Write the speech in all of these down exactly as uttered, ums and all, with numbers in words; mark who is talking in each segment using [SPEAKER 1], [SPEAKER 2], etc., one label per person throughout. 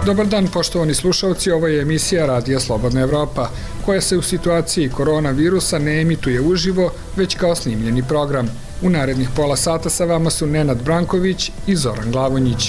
[SPEAKER 1] Dobar dan, poštovani slušalci, ovo je emisija Radija Slobodna Evropa, koja se u situaciji koronavirusa ne emituje uživo, već kao snimljeni program. U narednih pola sata sa vama su Nenad Branković i Zoran Glavonjić.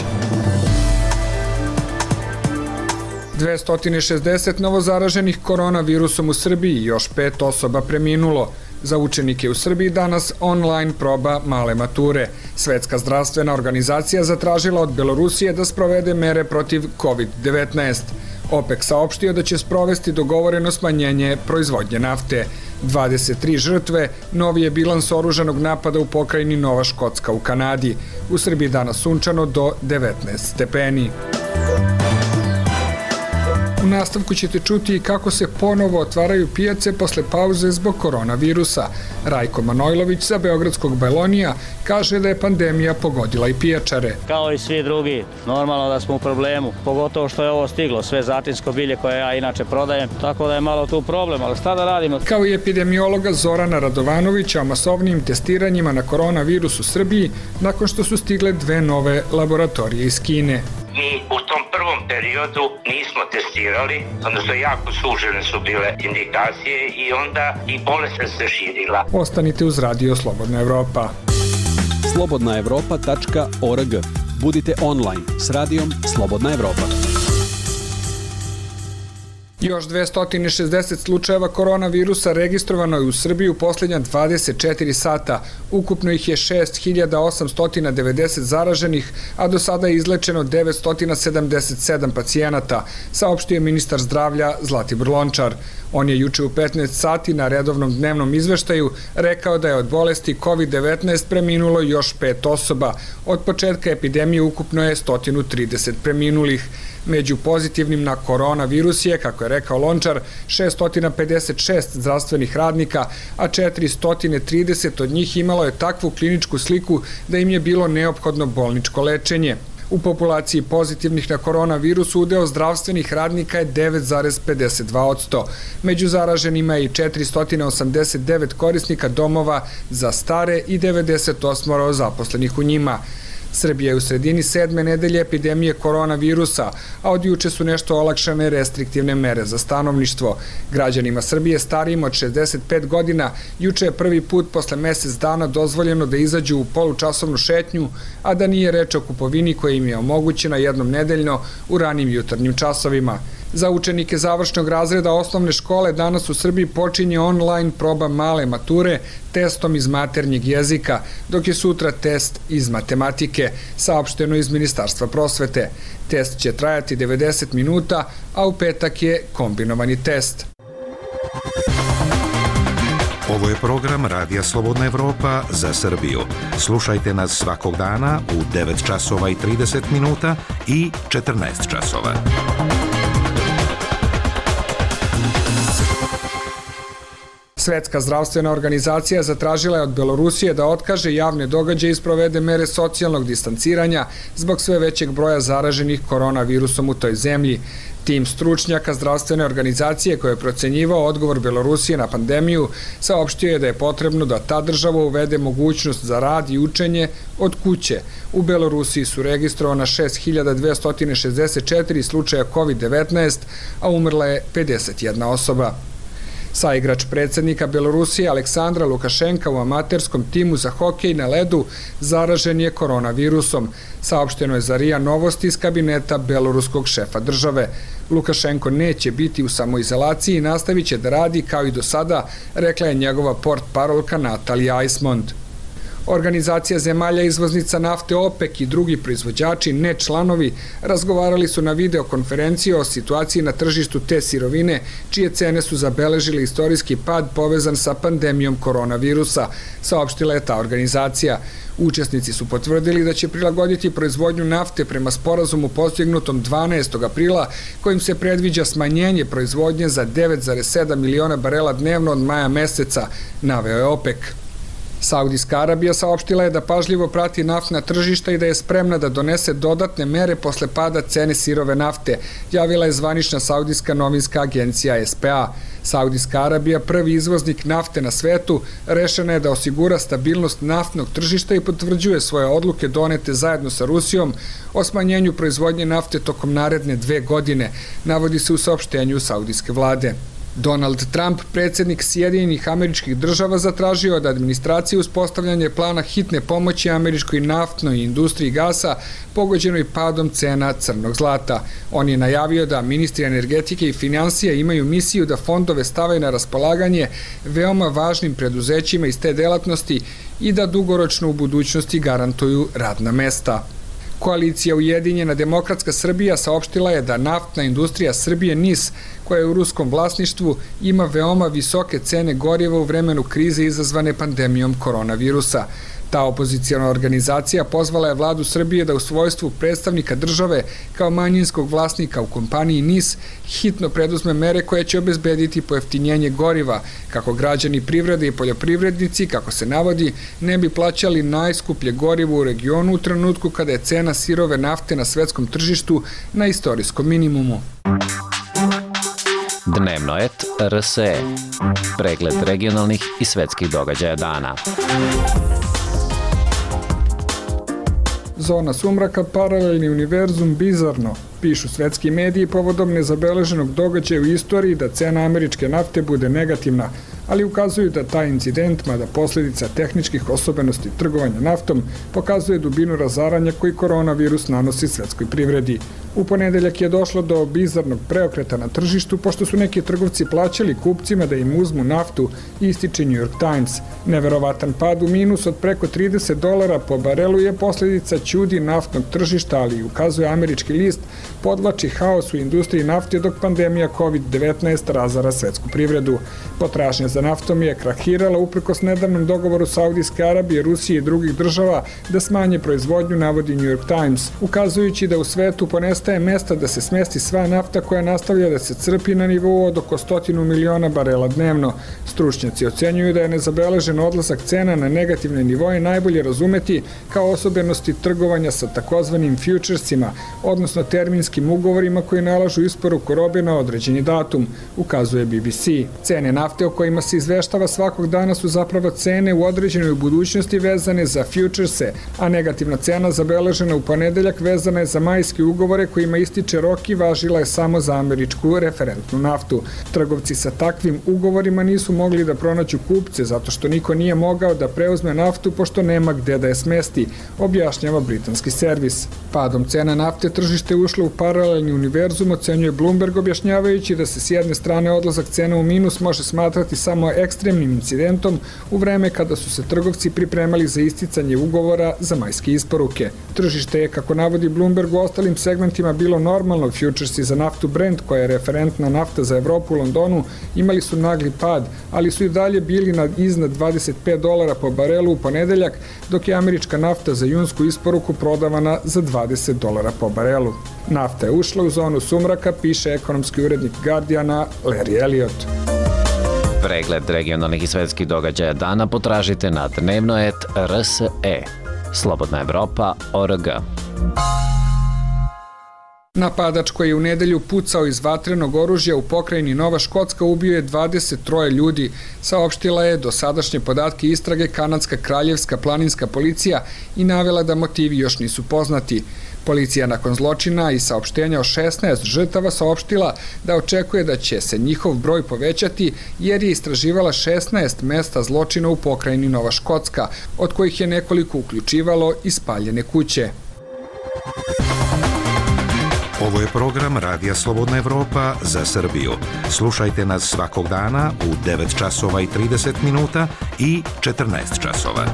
[SPEAKER 1] dvesta šezdeset novozaraženih koronavirusom u Srbiji i još pet osoba preminulo. Za učenike u Srbiji danas online proba male mature. Svetska zdravstvena organizacija zatražila od Belorusije da sprovede mere protiv kovid devetnaest. OPEC saopštio da će sprovesti dogovoreno smanjenje proizvodnje nafte. dvadeset tri žrtve, novi je bilans oružanog napada u pokrajini Nova Škotska u Kanadi. U Srbiji danas sunčano do devetnaest stepeni. U nastavku ćete čuti kako se ponovo otvaraju pijace posle pauze zbog koronavirusa. Rajko Manojlović sa Beogradskog Bajlonija kaže da je pandemija pogodila i pijačare.
[SPEAKER 2] Kao i svi drugi, normalno da smo u problemu, pogotovo što je ovo stiglo, sve zatinsko bilje koje ja inače prodajem, tako da je malo tu problem, ali šta da radimo?
[SPEAKER 1] Kao i epidemiologa Zorana Radovanovića o masovnim testiranjima na koronavirus u Srbiji nakon što su stigle dve nove laboratorije iz Kine.
[SPEAKER 3] Mi u tom prvom periodu nismo testirali, odnosno jako sužene su bile indikacije i onda i bolest se širila.
[SPEAKER 1] Ostanite uz Radio Slobodna Evropa.
[SPEAKER 4] slobodna evropa tačka org. Budite online s radijom Slobodna Evropa.
[SPEAKER 1] Još dvesta šezdeset slučajeva koronavirusa registrovano je u Srbiji u posljednja dvadeset četiri sata. Ukupno ih je šest hiljada osamsto devedeset zaraženih, a do sada je izlečeno devetsto sedamdeset sedam pacijenata, saopštio je ministar zdravlja Zlatibor Lončar. On je juče u petnaest sati na redovnom dnevnom izveštaju rekao da je od bolesti kovid devetnaest preminulo još pet osoba. Od početka epidemije ukupno je sto trideset preminulih. Među pozitivnim na koronavirus je, kako je rekao Lončar, šesto pedeset šest zdravstvenih radnika, a četiristo trideset od njih imalo je takvu kliničku sliku da im je bilo neophodno bolničko lečenje. U populaciji pozitivnih na koronavirus udeo zdravstvenih radnika je devet zarez pedeset dva posto. Među zaraženima je i četiristo osamdeset devet korisnika domova za stare i devedeset osam zaposlenih u njima. Srbija je u sredini sedme nedelje epidemije koronavirusa, a od juče su nešto olakšane restriktivne mere za stanovništvo. Građanima Srbije starijim od šezdeset pet godina juče je prvi put posle mesec dana dozvoljeno da izađu u polučasovnu šetnju, a da nije reč o kupovini koja im je omogućena jednom nedeljno u ranim jutarnjim časovima. Za učenike završnog razreda osnovne škole danas u Srbiji počinje online proba male mature testom iz maternjeg jezika, dok je sutra test iz matematike, saopšteno iz Ministarstva prosvete. Test će trajati devedeset minuta, a u petak je kombinovani test.
[SPEAKER 5] Ovo je program Radija Slobodna Evropa za Srbiju. Slušajte nas svakog dana u devet časova i trideset minuta i četrnaest časova.
[SPEAKER 1] Svetska zdravstvena organizacija zatražila je od Belorusije da otkaže javne događaje i sprovede mere socijalnog distanciranja zbog sve većeg broja zaraženih koronavirusom u toj zemlji. Tim stručnjaka zdravstvene organizacije koji je procenjivao odgovor Belorusije na pandemiju saopštio je da je potrebno da ta država uvede mogućnost za rad i učenje od kuće. U Belorusiji su registrovana šest hiljada dvesta šezdeset četiri slučaja kovid devetnaest, a umrla je pedeset jedna osoba. Saigrač predsjednika Belorusije Aleksandra Lukašenka u amaterskom timu za hokej na ledu zaražen je koronavirusom. Saopšteno je za R I A Novosti iz kabineta beloruskog šefa države. Lukašenko neće biti u samoizolaciji i nastavit će da radi kao i do sada, rekla je njegova portparolka Natalija Eismond. Organizacija zemalja izvoznica nafte OPEC i drugi proizvođači, ne članovi, razgovarali su na videokonferenciji o situaciji na tržištu te sirovine, čije cene su zabeležili istorijski pad povezan sa pandemijom koronavirusa, saopštila je ta organizacija. Učesnici su potvrdili da će prilagoditi proizvodnju nafte prema sporazumu postignutom dvanaestog aprila, kojim se predviđa smanjenje proizvodnje za devet zarez sedam miliona barela dnevno od maja meseca, naveo je OPEC. Saudijska Arabija saopštila je da pažljivo prati naftna tržišta i da je spremna da donese dodatne mere posle pada cene sirove nafte, javila je zvanična saudijska novinska agencija S P A. Saudijska Arabija, prvi izvoznik nafte na svetu, rešena je da osigura stabilnost naftnog tržišta i potvrđuje svoje odluke donete zajedno sa Rusijom o smanjenju proizvodnje nafte tokom naredne dve godine, navodi se u saopštenju saudijske vlade. Donald Trump, predsjednik Sjedinjenih Američkih Država, zatražio od administracije uspostavljanje plana hitne pomoći američkoj naftnoj industriji gasa pogođenoj padom cena crnog zlata. On je najavio da ministri energetike i finansija imaju misiju da fondove stave na raspolaganje veoma važnim preduzećima iz te delatnosti i da dugoročno u budućnosti garantuju radna mesta. Koalicija Ujedinjena demokratska Srbija saopštila je da naftna industrija Srbije N I S, koja je u ruskom vlasništvu, ima veoma visoke cene goriva u vremenu krize izazvane pandemijom koronavirusa. Ta opozicijona organizacija pozvala je vladu Srbije da u svojstvu predstavnika države kao manjinskog vlasnika u kompaniji N I S hitno preduzme mere koje će obezbediti pojeftinjenje goriva, kako građani privrede i poljoprivrednici, kako se navodi, ne bi plaćali najskuplje gorivo u regionu u trenutku kada je cena sirove nafte na svetskom tržištu na istorijskom minimumu.
[SPEAKER 6] Dnevnoet R S E. Pregled regionalnih i svetskih događaja dana.
[SPEAKER 1] Zona sumraka, paralelni univerzum, bizarno, pišu svetski mediji povodom nezabeleženog događaja u istoriji da cena američke nafte bude negativna, ali ukazuju da taj incident, mada posljedica tehničkih osobenosti trgovanja naftom, pokazuje dubinu razaranja koji koronavirus nanosi svetskoj privredi. U ponedeljak je došlo do bizarnog preokreta na tržištu, pošto su neki trgovci plaćali kupcima da im uzmu naftu, ističe New York Times. Neverovatan pad u minus od preko trideset dolara po barelu je posljedica ćudi naftnog tržišta, ali ukazuje američki list, podvlači haos u industriji nafte dok pandemija kovid devetnaest razara svetsku privredu. Potražnja za naftom je krahirala uprkos nedavnom dogovoru Saudijske Arabije, Rusije i drugih država da smanje proizvodnju, navodi New York Times, ukazujući da u svetu ponestaje mesta da se smesti sva nafta koja nastavlja da se crpi na nivou od oko stotinu miliona barela dnevno. Stručnjaci ocenjuju da je nezabeležen odlazak cena na negativne nivoje najbolje razumeti kao osobenosti trgovanja sa takozvanim futuresima, odnosno terminskim ugovorima koji nalažu isporuku robe na određeni datum, ukazuje B B C. Cene nafte o kojima se izveštava svakog dana su zapravo cene u određenoj budućnosti vezane za futurese, a negativna cena zabeležena u ponedeljak vezana je za majske ugovore kojima ističe rok i važila je samo za američku referentnu naftu. Trgovci sa takvim ugovorima nisu mogli da pronađu kupce zato što niko nije mogao da preuzme naftu pošto nema gde da je smesti, objašnjava britanski servis. Padom cena nafte tržište je ušlo u paralelni univerzum, ocenjuje Bloomberg, objašnjavajući da se s jedne strane odlazak cena u minus može smatrati samo ekstremnim incidentom u vreme kada su se trgovci pripremali za isticanje ugovora za majske isporuke. Tržište je, kako navodi Bloomberg, u ostalim segmentima bilo normalno. Futuresi za naftu Brent, koja je referentna nafta za Evropu u Londonu, imali su nagli pad, ali su i dalje bili na iznad dvadeset pet dolara po barelu u ponedeljak, dok je američka nafta za junsku isporuku prodavana za dvadeset dolara po barelu. Nafta je ušla u zonu sumraka, piše ekonomski urednik Guardiana Larry Elliott.
[SPEAKER 6] Pregled regionalnih i svetskih događaja dana potražite na Dnevnoet R S E. Slobodna Evropa O R G.
[SPEAKER 1] Napadač koji je u nedelju pucao iz vatrenog oružja u pokrajini Nova Škotska ubio je dvadeset troje ljudi, saopštila je dosadašnje podatke istrage kanadska kraljevska planinska policija i navela da motivi još nisu poznati. Policija nakon zločina i saopštenja o šesnaest žrtava saopštila da očekuje da će se njihov broj povećati jer je istraživala šesnaest mesta zločina u pokrajini Nova Škotska, od kojih je nekoliko uključivalo i spaljene kuće.
[SPEAKER 5] Ovo je program Radija Slobodna Evropa za Srbiju. Slušajte nas svakog dana u devet časova i trideset minuta i četrnaest časova.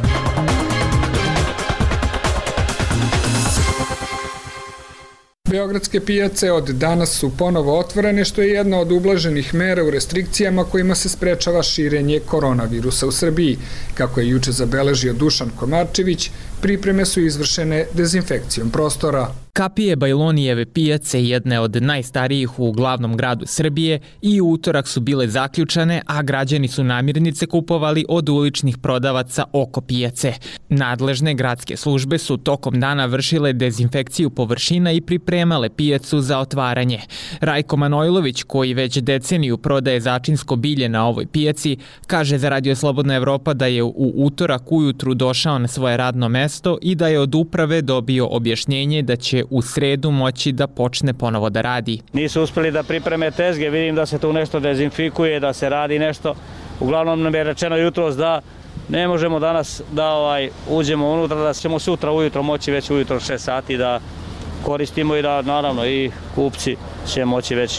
[SPEAKER 1] Beogradske pijace od danas su ponovo otvorene, što je jedna od ublaženih mera u restrikcijama kojima se sprečava širenje koronavirusa u Srbiji. Kako je juče zabeležio Dušan Komarčević, Pripreme su izvršene dezinfekcijom prostora.
[SPEAKER 7] Kapije Bajlonijeve pijace jedne od najstarijih u glavnom gradu Srbije i u utorak su bile zaključane, a građani su namirnice kupovali od uličnih prodavaca oko pijace. Nadležne gradske službe su tokom dana vršile dezinfekciju površina i pripremale pijacu za otvaranje. Rajko Manojlović, koji već deceniju prodaje začinsko bilje na ovoj pijaci, kaže za Radio Slobodna Evropa da je u utorak ujutru došao na svoje radno mesto i da je od uprave dobio objašnjenje da će u sredu moći da počne ponovo da radi.
[SPEAKER 2] Nisu uspeli da pripreme tezge, vidim da se tu nešto dezinfikuje, da se radi nešto. Uglavnom nam je rečeno jutros da ne možemo danas da ovaj, uđemo unutra, da ćemo sutra ujutro moći već ujutro šest sati da koristimo i da naravno i kupci će moći već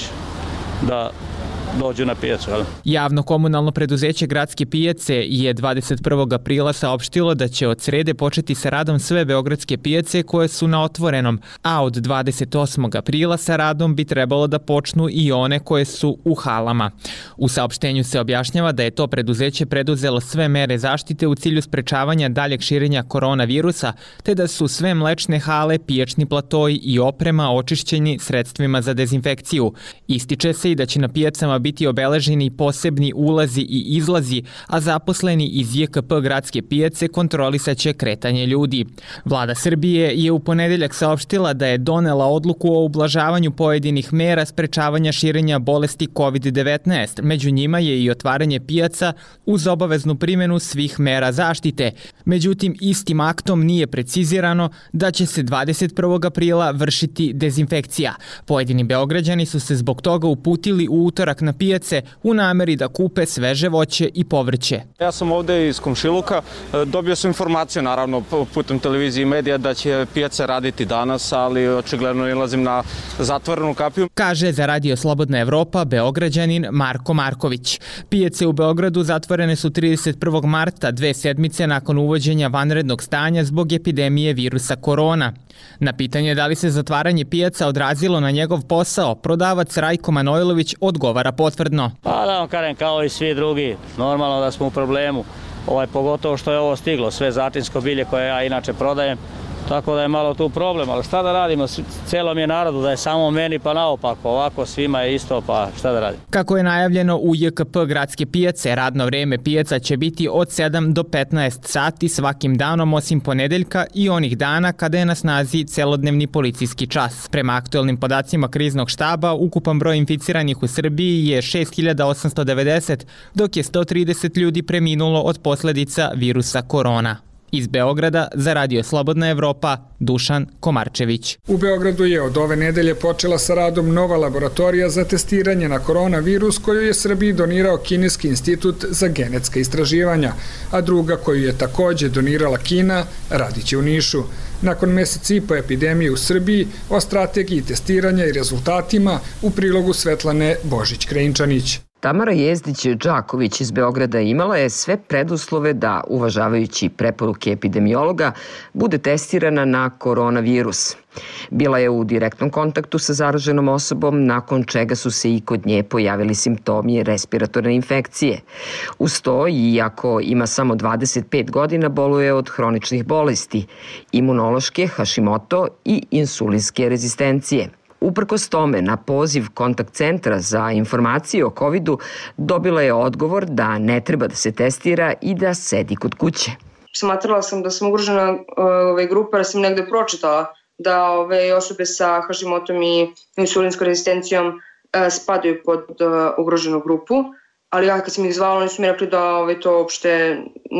[SPEAKER 2] da dođu na pijacu.
[SPEAKER 7] Javno komunalno preduzeće Gradske pijace je dvadeset prvog aprila saopštilo da će od srede početi sa radom sve beogradske pijace koje su na otvorenom, a od dvadeset osmog aprila sa radom bi trebalo da počnu i one koje su u halama. U saopštenju se objašnjava da je to preduzeće preduzelo sve mere zaštite u cilju sprečavanja daljeg širenja koronavirusa, te da su sve mlečne hale, pijačni platoji i oprema očišćeni sredstvima za dezinfekciju. Ističe se i da će na pijacama biti obeleženi posebni ulazi i izlazi, a zaposleni iz J K P Gradske pijace kontrolisaće kretanje ljudi. Vlada Srbije je u ponedeljak saopštila da je donela odluku o ublažavanju pojedinih mera sprečavanja širenja bolesti kovid devetnaest. Među njima je i otvaranje pijaca uz obaveznu primjenu svih mera zaštite. Međutim, istim aktom nije precizirano da će se dvadeset prvog aprila vršiti dezinfekcija. Pojedini beograđani su se zbog toga uputili u utorak na pijace u nameri da kupe sveže voće i povrće.
[SPEAKER 8] Ja sam ovde iz Komšiluka, dobio sam informaciju naravno putem televizije i medija da će pijace raditi danas, ali očigledno nalazim na zatvorenu kapiju.
[SPEAKER 7] Kaže za Radio Slobodna Evropa beograđanin Marko Marković. Pijace u Beogradu zatvorene su trideset prvog marta, dve sedmice nakon uvođenja vanrednog stanja zbog epidemije virusa korona. Na pitanje da li se zatvaranje pijaca odrazilo na njegov posao, prodavac Rajko Manojlović odgovara potvrdno.
[SPEAKER 2] Pa da vam kažem, kao i svi drugi, normalno da smo u problemu, ovaj, pogotovo što je ovo stiglo, sve začinsko bilje koje ja inače prodajem, tako da je malo tu problem, ali šta da radimo, celom je narodu, da je samo meni pa naopako, ovako svima je isto, pa šta da radimo.
[SPEAKER 7] Kako je najavljeno u J K P Gradske pijace, radno vreme pijaca će biti od sedam do petnaest sati svakim danom osim ponedeljka i onih dana kada je na snazi celodnevni policijski čas. Prema aktuelnim podacima kriznog štaba, ukupan broj inficiranih u Srbiji je šest hiljada osamsto devedeset, dok je sto trideset ljudi preminulo od posledica virusa korona. Iz Beograda za Radio Slobodna Evropa, Dušan Komarčević.
[SPEAKER 1] U Beogradu je od ove nedelje počela sa radom nova laboratorija za testiranje na koronavirus koju je Srbiji donirao Kineski institut za genetska istraživanja, a druga koju je takođe donirala Kina radiće u Nišu. Nakon meseci i po epidemije u Srbiji, o strategiji testiranja i rezultatima u prilogu Svetlane Božić-Krejnčanić.
[SPEAKER 9] Tamara Jezdić-Đaković iz Beograda imala je sve preduslove da, uvažavajući preporuke epidemiologa, bude testirana na koronavirus. Bila je u direktnom kontaktu sa zaraženom osobom, nakon čega su se i kod nje pojavili simptomi respiratorne infekcije. Uz to, iako ima samo dvadeset pet godina, boluje od hroničnih bolesti, imunološke, Hashimoto i insulinske rezistencije. Uprkos tome, na poziv kontakt centra za informacije o kovidu dobila je odgovor da ne treba da se testira i da sedi kod kuće.
[SPEAKER 10] Smatrala sam da sam ugrožena ove, grupa, jer sam negde pročitala da ove osobe sa Hashimotom i insulinskom rezistencijom e, spadaju pod e, ugroženu grupu, ali ja kad sam ih zvala, oni su mi rekli da ove, to uopšte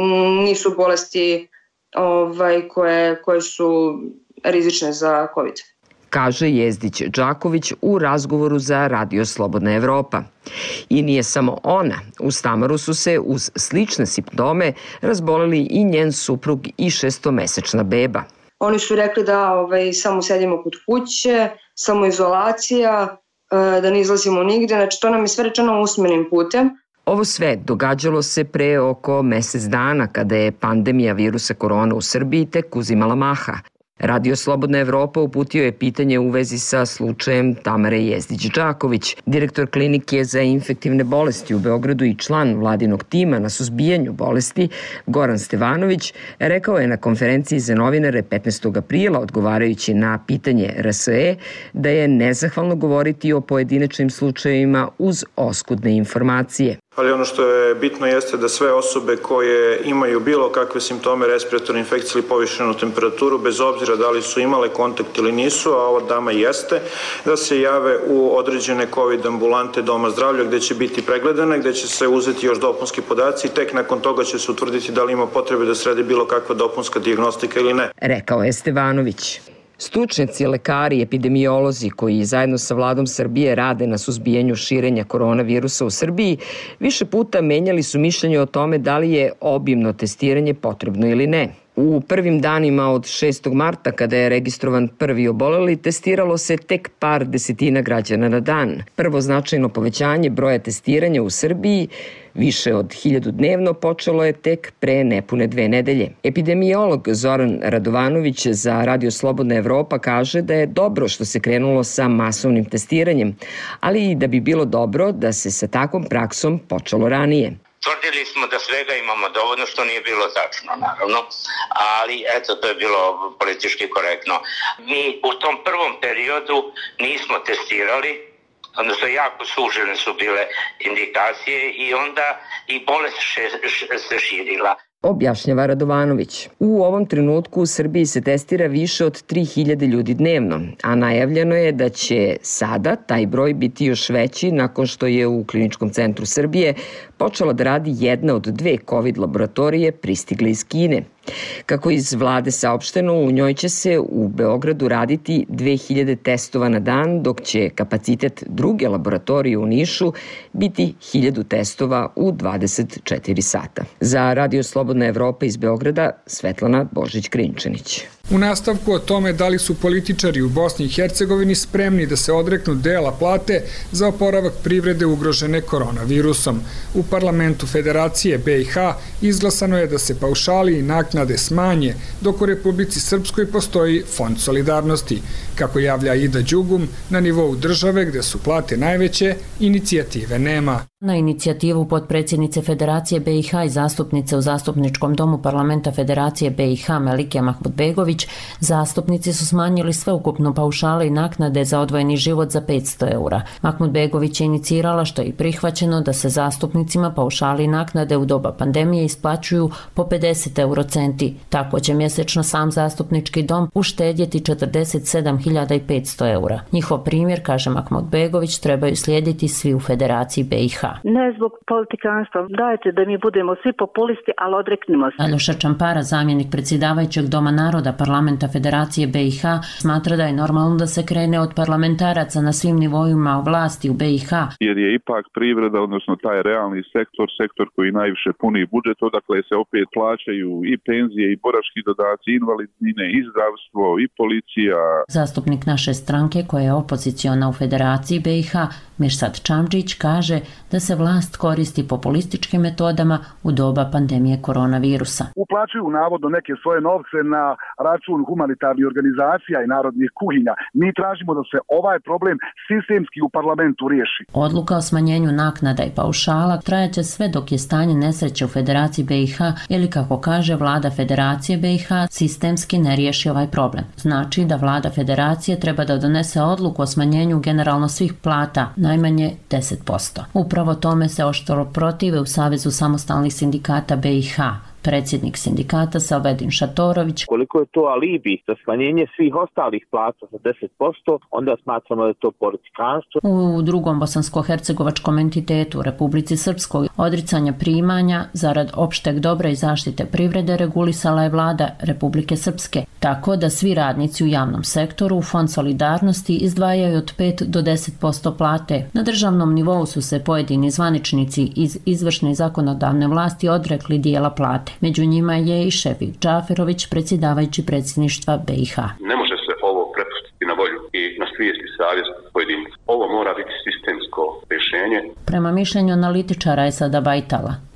[SPEAKER 10] nisu bolesti ove, koje, koje su rizične za COVID.
[SPEAKER 9] Kaže Jezdić-Đaković u razgovoru za Radio Slobodna Evropa. I nije samo ona. U Stamaru su se uz slične simptome razboleli i njen suprug i šestomesečna beba.
[SPEAKER 10] Oni su rekli da ovaj, samo sedimo kod kuće, samo izolacija, da ne izlazimo nigde, znači to nam je sve rečeno usmenim putem.
[SPEAKER 9] Ovo sve događalo se pre oko mesec dana kada je pandemija virusa korona u Srbiji tek uzimala maha. Radio Slobodna Evropa uputio je pitanje u vezi sa slučajem Tamare Jezdić-Đaković. Direktor klinike za infektivne bolesti u Beogradu i član vladinog tima na suzbijanju bolesti Goran Stevanović rekao je na konferenciji za novinare petnaestog aprila odgovarajući na pitanje R S E da je nezahvalno govoriti o pojedinačnim slučajevima uz oskudne informacije.
[SPEAKER 11] Ali ono što je bitno jeste da sve osobe koje imaju bilo kakve simptome respiratorne infekcije ili povišenu temperaturu, bez obzira da li su imale kontakt ili nisu, a ova dama jeste, da se jave u određene COVID ambulante Doma zdravlja gde će biti pregledane, gde će se uzeti još dopunski podaci i tek nakon toga će se utvrditi da li ima potrebe da sredi bilo kakva dopunska dijagnostika ili ne.
[SPEAKER 9] Rekao je Stevanović. Stručnjaci, lekari i epidemiolozi koji zajedno sa vladom Srbije rade na suzbijanju širenja koronavirusa u Srbiji više puta menjali su mišljenje o tome da li je obimno testiranje potrebno ili ne. U prvim danima od šestog marta, kada je registrovan prvi oboleli, testiralo se tek par desetina građana na dan. Prvo značajno povećanje broja testiranja u Srbiji, više od hiljadu dnevno, počelo je tek pre nepune dve nedelje. Epidemiolog Zoran Radovanović za Radio Slobodna Evropa kaže da je dobro što se krenulo sa masovnim testiranjem, ali i da bi bilo dobro da se sa takvom praksom počelo ranije.
[SPEAKER 3] Tvrdili smo da svega imamo dovoljno, što nije bilo tačno, naravno, ali eto, to je bilo politički korektno. Mi u tom prvom periodu nismo testirali, odnosno jako sužene su bile indikacije i onda i bolest še, še, se širila.
[SPEAKER 9] Objašnjava Radovanović. U ovom trenutku u Srbiji se testira više od tri hiljade ljudi dnevno, a najavljeno je da će sada taj broj biti još veći nakon što je u Kliničkom centru Srbije počela da radi jedna od dve COVID laboratorije pristigle iz Kine. Kako iz vlade saopšteno, u njoj će se u Beogradu raditi dve hiljade testova na dan, dok će kapacitet druge laboratorije u Nišu biti hiljadu testova u dvadeset četiri sata. Za Radio Slobodna Evropa iz Beograda, Svetlana Božić-Krinčanić.
[SPEAKER 1] U nastavku o tome da li su političari u Bosni i Hercegovini spremni da se odreknu dela plate za oporavak privrede ugrožene koronavirusom. U parlamentu Federacije B i H izglasano je da se paušali i naknade smanje, dok u Republici Srpskoj postoji Fond solidarnosti. Kako javlja Ida Đugum, na nivou države gde su plate najveće, inicijative nema.
[SPEAKER 12] Na inicijativu potpredsjednice Federacije B i H i zastupnice u Zastupničkom domu parlamenta Federacije B i H Melike Mahmudbegović, zastupnici su smanjili sveukupno paušale i naknade za odvojeni život za petsto eura. Mahmudbegović je inicirala, što je i prihvaćeno, da se zastupnicima paušali i naknade u doba pandemije isplaćuju po pedeset eurocenti. Tako će mjesečno sam zastupnički dom uštedjeti četrdeset sedam hiljada petsto eura. Njihov primjer, kaže Mahmudbegović, trebaju slijediti svi u Federaciji B i H.
[SPEAKER 13] Ne zbog politikanstva. Dajte da mi budemo svi populisti, ali odreknimo se.
[SPEAKER 12] Aljoša Čampara, zamjenik predsjedavajućeg Doma naroda parlamenta Federacije B i H, smatra da je normalno da se krene od parlamentaraca na svim nivoima vlasti u B i H.
[SPEAKER 14] Jer je ipak privreda, odnosno taj realni sektor, sektor koji najviše puni budžet, odakle se opet plaćaju i penzije, i borački dodaci, i invalidnine, i zdravstvo, i policija.
[SPEAKER 12] Zastupnik naše stranke, koja je opoziciona u Federaciji B i H, Mirsad Čamčić, kaže da se vlast koristi populističkim metodama u doba pandemije koronavirusa.
[SPEAKER 15] Uplaćuju navodno neke svoje novce na račun humanitarnih organizacija i narodnih kuhinja. Mi tražimo da se ovaj problem sistemski u parlamentu riješi.
[SPEAKER 12] Odluka o smanjenju naknada i paušala trajaće sve dok je stanje nesreće u Federaciji B i H ili, kako kaže vlada Federacije B i H, sistemski ne riješi ovaj problem. Znači da vlada Federacije treba da donese odluku o smanjenju generalno svih plata, najmanje deset posto. Upravo tome se oštro protive u Savezu samostalnih sindikata B i H. Predsjednik sindikata Salvedin Šatorović.
[SPEAKER 16] Koliko je to alibi za smanjenje svih ostalih plata za deset posto, onda smatramo da je to politikanstvo.
[SPEAKER 12] U drugom bosansko-hercegovačkom entitetu, Republici Srpskoj, odricanja primanja zarad opšteg dobra i zaštite privrede regulisala je vlada Republike Srpske, tako da svi radnici u javnom sektoru u Fond solidarnosti izdvajaju od pet do deset posto plate. Na državnom nivou su se pojedini zvaničnici iz izvršne i zakonodavne vlasti odrekli dijela plate. Među njima je i Šefik Džaferović, predsjedavajući predsjedništva B i H.
[SPEAKER 17] Ne može se ovo prepustiti na volju i na svijest i savjest pojedinca. Ovo mora biti sistemsko rješenje.
[SPEAKER 12] Prema mišljenju analitičara Esada Bajtala,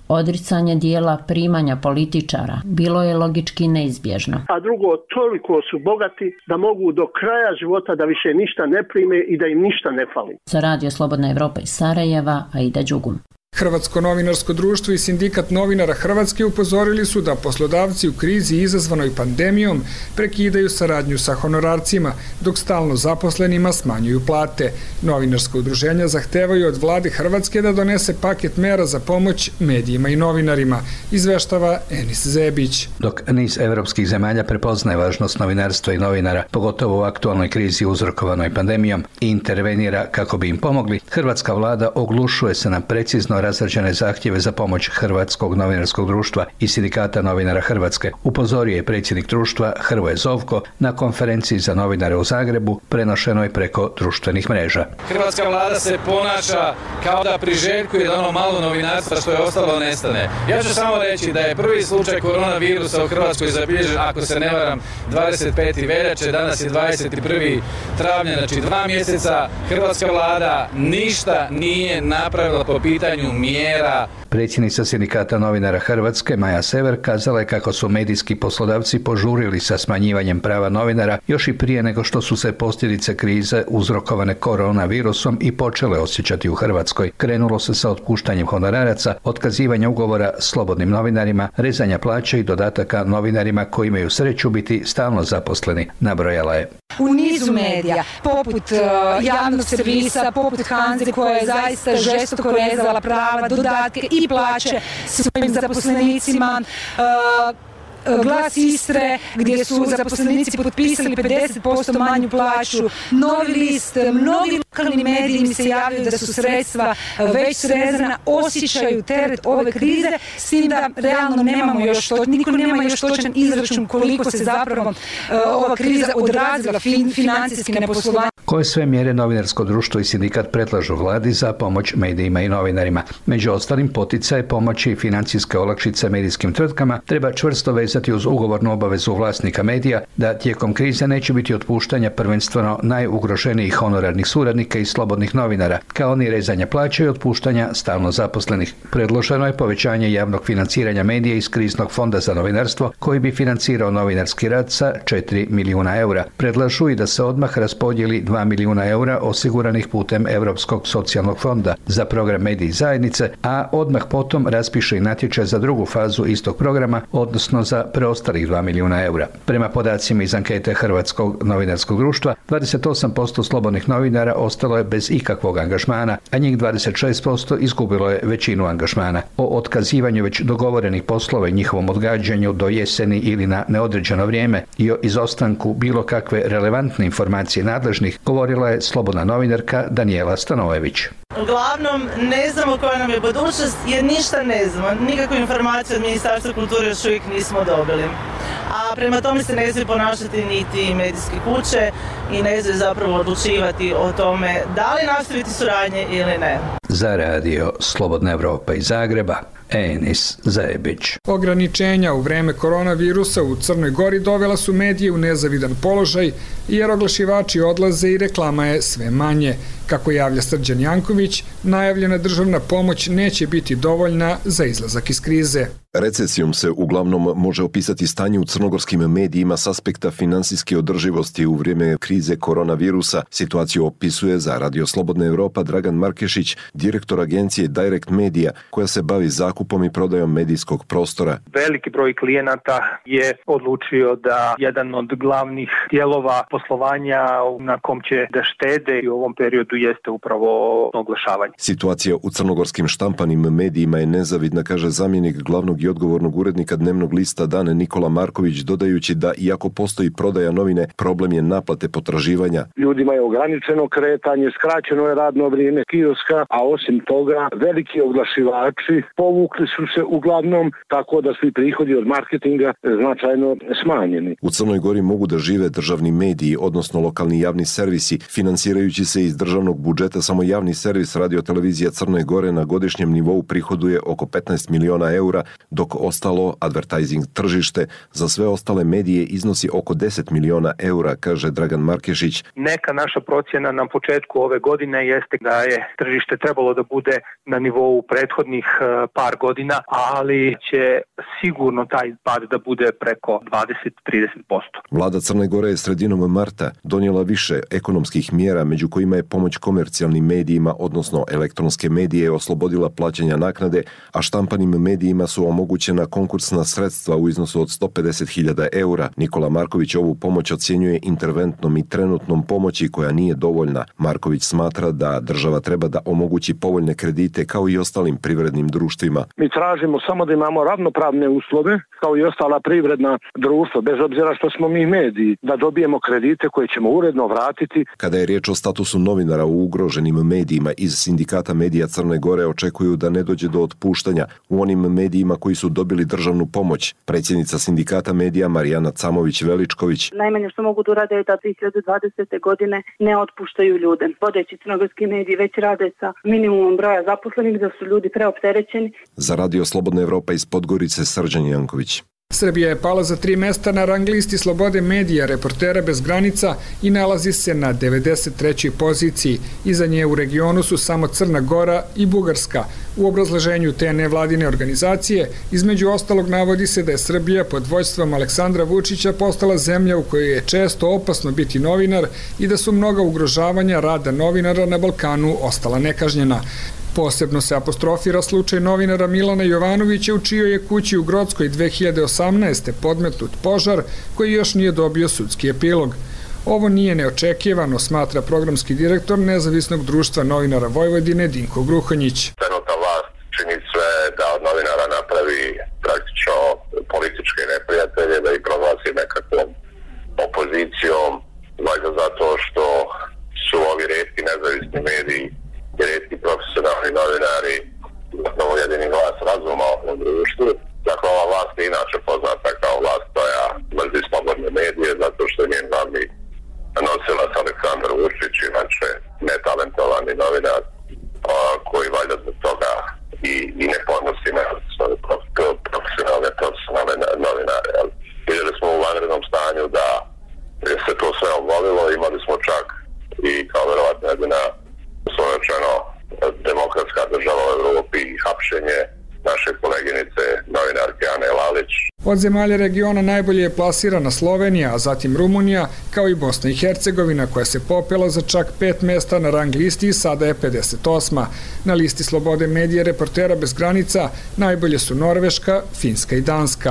[SPEAKER 12] Odricanje dijela primanja političara bilo je logički neizbježno.
[SPEAKER 18] A drugo, toliko su bogati da mogu do kraja života da više ništa ne prime i da im ništa ne fali.
[SPEAKER 12] Za Radio Slobodna Evropa iz Sarajeva, Aida Đugum.
[SPEAKER 1] Hrvatsko novinarsko društvo i Sindikat novinara Hrvatske upozorili su da poslodavci u krizi izazvanoj pandemijom prekidaju saradnju sa honorarcima, dok stalno zaposlenima smanjuju plate. Novinarska udruženja zahtevaju od vlade Hrvatske da donese paket mera za pomoć medijima i novinarima, izveštava Enis Zebić.
[SPEAKER 19] Dok niz evropskih zemalja prepoznaje važnost novinarstva i novinara, pogotovo u aktualnoj krizi uzrokovanoj pandemijom, i intervenira kako bi im pomogli, hrvatska vlada oglušuje se na precizno razrađene zahtjeve za pomoć Hrvatskog novinarskog društva i Sindikata novinara Hrvatske, upozorio je predsjednik društva Hrvoje Zovko na konferenciji za novinare u Zagrebu, prenošenoj preko društvenih mreža.
[SPEAKER 20] Hrvatska vlada se ponaša kao da priželjkuje da ono malo novinarstva što je ostalo nestane. Ja ću samo reći da je prvi slučaj koronavirusa u Hrvatskoj zabilježen, ako se ne varam, dvadeset peti veljače, danas je dvadeset prvi travnja, znači dva mjeseca hrvatska vlada ništa nije napravila po pitanju mjera.
[SPEAKER 19] Predsjednica Sindikata novinara Hrvatske Maja Sever kazala je kako su medijski poslodavci požurili sa smanjivanjem prava novinara još i prije nego što su se posljedice krize uzrokovane koronavirusom i počele osjećati u Hrvatskoj. Krenulo se sa otpuštanjem honoraraca, otkazivanja ugovora slobodnim novinarima, rezanja plaća i dodataka novinarima koji imaju sreću biti stalno zaposleni, nabrojala je.
[SPEAKER 21] U nizu medija, poput uh, javnog servisa, poput Hanze koja je zaista žestoko rezala prava, dodatke i plaće svojim zaposlenicima, uh, Glas Istre, gdje su zaposlenici potpisali pedeset posto manju plaću, Novi list, mnogi lokalni mediji mi se javljaju da su sredstva već srezana, osjećaju teret ove krize, s tim da realno nemamo još to, niko nema još točan izračun koliko se zapravo uh, ova kriza odrazila fin, financijski na poslovanje.
[SPEAKER 19] Koje sve mjere novinarsko društvo i sindikat predlažu vladi za pomoć medijima i novinarima? Među ostalim, poticaje, pomoći i financijske olakšice medijskim tvrtkama treba čvrsto vezati uz ugovornu obavezu vlasnika medija da tijekom krize neće biti otpuštanja prvenstveno najugroženijih honorarnih suradnika i slobodnih novinara, kao ni rezanja plaća i otpuštanja stalno zaposlenih. Predloženo je povećanje javnog financiranja medija iz kriznog fonda za novinarstvo koji bi financirao novinarski rad sa četiri milijuna eura. Predlažu i da se odmah raspodijeli dva milijuna eura osiguranih putem Europskog socijalnog fonda za program Mediji zajednice, a odmah potom raspiše i natječaj za drugu fazu istog programa, odnosno za preostalih dva milijuna eura. Prema podacima iz ankete Hrvatskog novinarskog društva, dvadeset osam posto slobodnih novinara ostalo je bez ikakvog angažmana, a njih dvadeset šest posto izgubilo je većinu angažmana. O otkazivanju već dogovorenih poslova i njihovom odgađanju do jeseni ili na neodređeno vrijeme i o izostanku bilo kakve relevantne informacije nadležnih govorila je slobodna novinarka Danijela Stanojević.
[SPEAKER 22] Uglavnom, ne znamo koja nam je budućnost jer ništa ne znamo. Nikakvu informaciju od Ministarstva kulture još uvijek nismo dobili. A prema tome se ne smije ponašati niti medijske kuće i ne smije zapravo odlučivati o tome da li nastaviti suradnje ili ne.
[SPEAKER 19] Za radio Slobodna Evropa iz Zagreba, Enis Zebić.
[SPEAKER 1] Ograničenja u vreme koronavirusa u Crnoj Gori dovela su medije u nezavidan položaj jer oglašivači odlaze i reklama je sve manje. Kako javlja Srđan Janković, najavljena državna pomoć neće biti dovoljna za izlazak iz krize.
[SPEAKER 23] Recesijom se uglavnom može opisati stanje u crnogorskim medijima s aspekta finansijske održivosti u vrijeme krize koronavirusa. Situaciju opisuje za Radio Slobodna Evropa Dragan Markešić, direktor agencije Direct Media, koja se bavi zakupom i prodajom medijskog prostora.
[SPEAKER 24] Veliki broj klijenata je odlučio da jedan od glavnih dijelova poslovanja na kom će da štede i u ovom periodu jeste upravo oglašavanje.
[SPEAKER 23] Situacija u crnogorskim štampanim medijima je nezavidna, kaže zamjenik glavnog i odgovornog urednika dnevnog lista Dane Nikola Marković, dodajući da iako postoji prodaja novine, problem je naplate potraživanja.
[SPEAKER 25] Ljudima je ograničeno kretanje, skraćeno je radno vrijeme kioska, a osim toga veliki oglašivači povukli su se uglavnom, tako da su i prihodi od marketinga značajno smanjeni.
[SPEAKER 23] U Crnoj Gori mogu da žive državni mediji, odnosno lokalni javni servisi, finansirajući se iz državnog državnog budžeta samo javni servis radiotelevizija Crne Gore na godišnjem nivou prihoduje oko petnaest miliona eura, dok ostalo advertising tržište za sve ostale medije iznosi oko deset miliona eura, kaže Dragan Markešić.
[SPEAKER 24] Neka naša procjena na početku ove godine jeste da je tržište trebalo da bude na nivou prethodnih par godina, ali će sigurno taj pad da bude preko dvadeset do trideset posto.
[SPEAKER 23] Vlada Crne Gore je sredinom marta donijela više ekonomskih mjera, među kojima je pomoć komercijalnim medijima, odnosno elektronske medije, oslobodila plaćanja naknade, a štampanim medijima su omogućena konkursna sredstva u iznosu od sto pedeset hiljada eura. Nikola Marković ovu pomoć ocjenjuje interventnom i trenutnom pomoći koja nije dovoljna. Marković smatra da država treba da omogući povoljne kredite kao i ostalim privrednim društvima.
[SPEAKER 25] Mi tražimo samo da imamo ravnopravne uslove kao i ostala privredna društva, bez obzira što smo mi mediji, da dobijemo kredite koje ćemo uredno vratiti.
[SPEAKER 23] Kada je riječ o statusu novinara u ugroženim medijima, iz Sindikata medija Crne Gore očekuju da ne dođe do otpuštanja u onim medijima koji su dobili državnu pomoć. Predsjednica Sindikata medija Marijana Camović-Veličković.
[SPEAKER 13] Najmanje što mogu da urade je da dvije hiljade dvadesete. godine ne otpuštaju ljude. Vodeći crnogorski mediji već rade sa minimumom broja zaposlenih, da su ljudi preopterećeni.
[SPEAKER 23] Za Radio Slobodna Evropa iz Podgorice, Srđan Janković.
[SPEAKER 1] Srbija je pala za tri mesta na rang listi slobode medija Reportera bez granica i nalazi se na devedeset trećoj poziciji. Iza nje u regionu su samo Crna Gora i Bugarska. U obrazloženju te nevladine organizacije, između ostalog, navodi se da je Srbija pod vođstvom Aleksandra Vučića postala zemlja u kojoj je često opasno biti novinar i da su mnoga ugrožavanja rada novinara na Balkanu ostala nekažnjena. Posebno se apostrofira slučaj novinara Milana Jovanovića, u čijoj je kući u Grockoj dve hiljade osamnaeste. podmetnut požar koji još nije dobio sudski epilog. Ovo nije neočekivano, smatra programski direktor Nezavisnog društva novinara Vojvodine Dinko Gruhonjić.
[SPEAKER 2] Trenutna vlast čini sve da od novinara napravi praktično političke neprijatelje, da ih proglasi nekakvom opozicijom, valjda zato što su ovi retki nezavisni mediji i retki profesionalni novinari zapravo jedini glas razuma u ovom društvu. Dakle, ova vlast je inače poznata kao vlast koja mrzi slobodne medije, zato što je njen glavni nosilac Aleksandar Vučić, inače netalentovani novinar koji valjda zbog toga i, i ne podnosi na svoje profesionalne, profesionalne novinare. Vidjeli smo u vanrednom stanju da se to sve ogolilo, imali smo čak i kao verovatno jedina svoječeno demokratska država u Evropi i hapšenje naše koleginice novinarke Ane Lalić.
[SPEAKER 1] Od zemalja regiona najbolje je plasirana Slovenija, a zatim Rumunija, kao i Bosna i Hercegovina, koja se popela za čak pet mesta na rang listi i sada je pedeset osma. Na listi slobode medija Reportera bez granica najbolje su Norveška, Finska i Danska.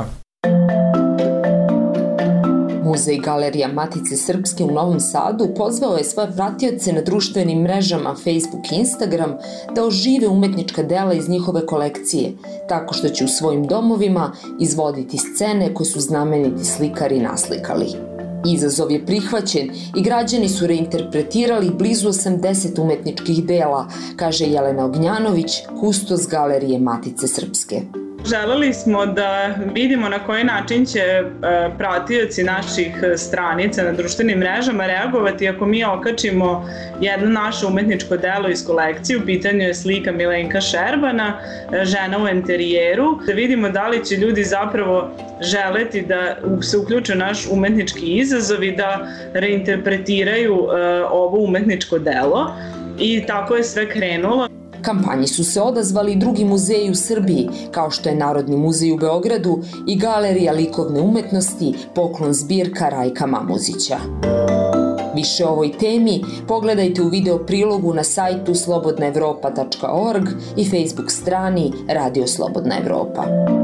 [SPEAKER 4] Muzej Galerija Matice Srpske u Novom Sadu pozvao je svoje pratioce na društvenim mrežama Facebook i Instagram da ožive umetnička dela iz njihove kolekcije, tako što će u svojim domovima izvoditi scene koje su znameniti slikari naslikali. Izazov je prihvaćen i građani su reinterpretirali blizu osamdeset umetničkih dela, kaže Jelena Ognjanović, kustos Galerije Matice Srpske.
[SPEAKER 5] Želeli smo da vidimo na koji način će pratioci naših stranica na društvenim mrežama reagovati ako mi okačimo jedno naše umetničko delo iz kolekcije. U pitanju je slika Milenka Šerbana, Žena u enterijeru. Da vidimo da li će ljudi zapravo želeti da se uključe u naš umetnički izazov i da reinterpretiraju ovo umetničko delo. I tako je sve krenulo.
[SPEAKER 4] Kampanji su se odazvali i drugi muzeji u Srbiji, kao što je Narodni muzej u Beogradu i Galerija likovne umetnosti Poklon zbirka Rajka Mamuzića. Više o ovoj temi pogledajte u video prilogu na sajtu slobodna evropa tačka org i Facebook strani Radio Slobodna Evropa.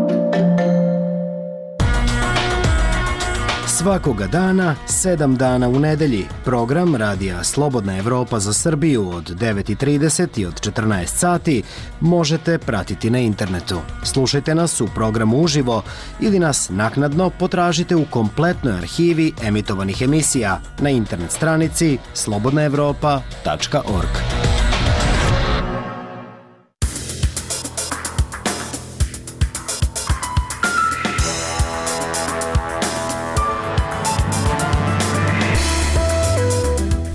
[SPEAKER 6] Svakoga dana, sedam dana u nedelji, program Radija Slobodna Evropa za Srbiju od devet i trideset i od četrnaest sati možete pratiti na internetu. Slušajte nas u programu uživo ili nas naknadno potražite u kompletnoj arhivi emitovanih emisija na internet stranici slobodna evropa tačka org.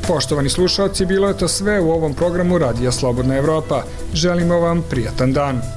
[SPEAKER 1] Poštovani slušalci, bilo je to sve u ovom programu Radija Slobodna Evropa. Želimo vam prijatan dan.